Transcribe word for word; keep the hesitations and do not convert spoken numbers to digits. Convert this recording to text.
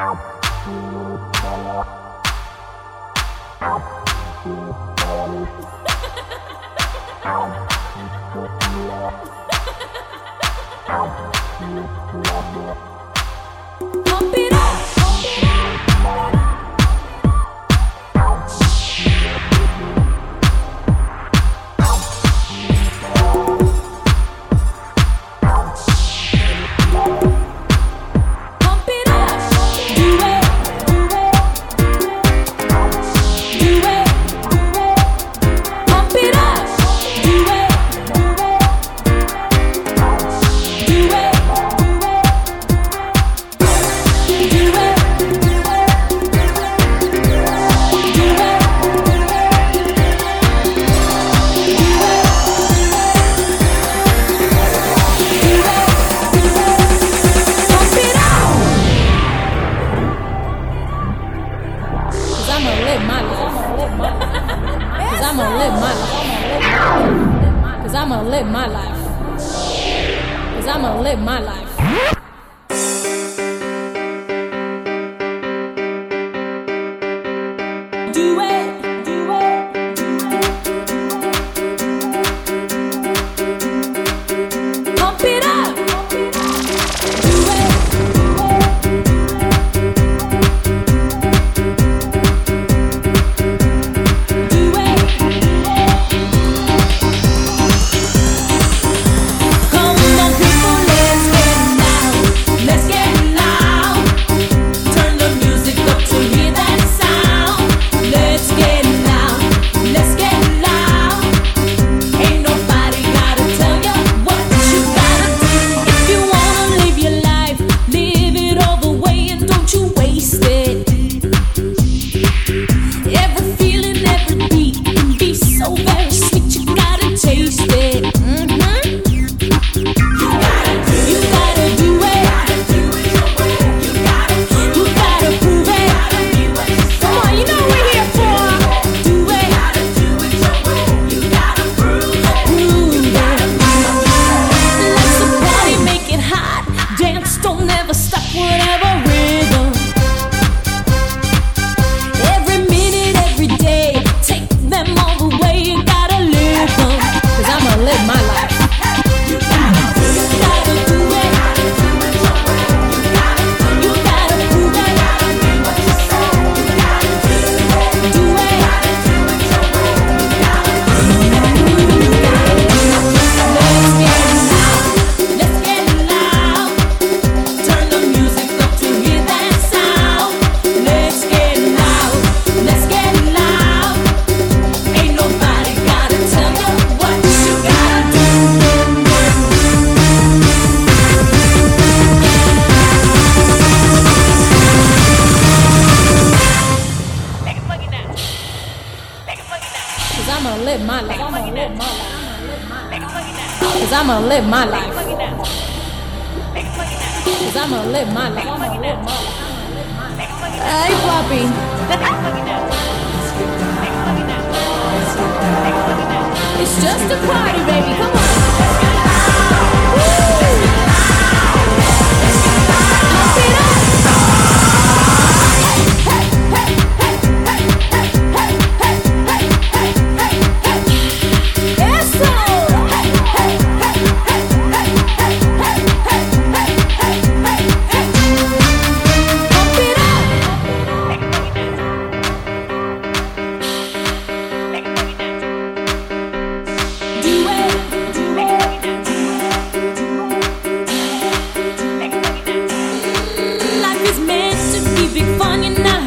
Pump it up. Cause I'ma live my life. Cause I'ma live my life. Do it, do it, pump it up. Do it, do it. Come on, people, let's get loud. Let's get loud. Turn the music up to hear that sound. Let's get loud. Let's get loud. Ain't nobody gotta tell you what you gotta do. If you wanna live your life, live it all the way and don't you waste it. Every feeling, every beat can be so very sweet. You gotta taste it. Mhm. You gotta do it. You gotta prove it. Come on, you know we're here for. Do it. Prove it. Let's the party, make it hot. Dance, don't never stop, whatever rhythm. Every minute, every day, take them all the way. You gotta live them. Cause I'ma live my life. You gotta do it. You gotta prove it. Do it. Let's get loud. Let's get loud. Turn the music up to hear that sound. Let's get loud. Let's get loud. Ain't nobody gotta tell you what you gotta do. Cause I'ma live my life. Cause I'ma live my life. Cause I'ma live my life. Hey, Poppy. It's just a party, baby. Come on. Woo! Pump it up. Hey, hey, hey, hey, hey, hey, hey, hey, hey, hey, hey. Eso. Hey, hey, hey, hey, hey, hey, hey, hey, hey, hey, hey, hey. Pump it up. Do it, do it, do it. Life is meant to be big fun, you know.